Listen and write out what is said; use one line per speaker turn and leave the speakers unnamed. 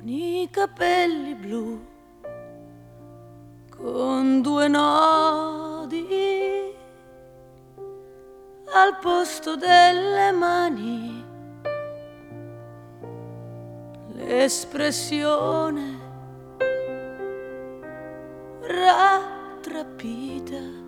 i capelli blu con due nodi al posto delle mani, l'espressione rattrapita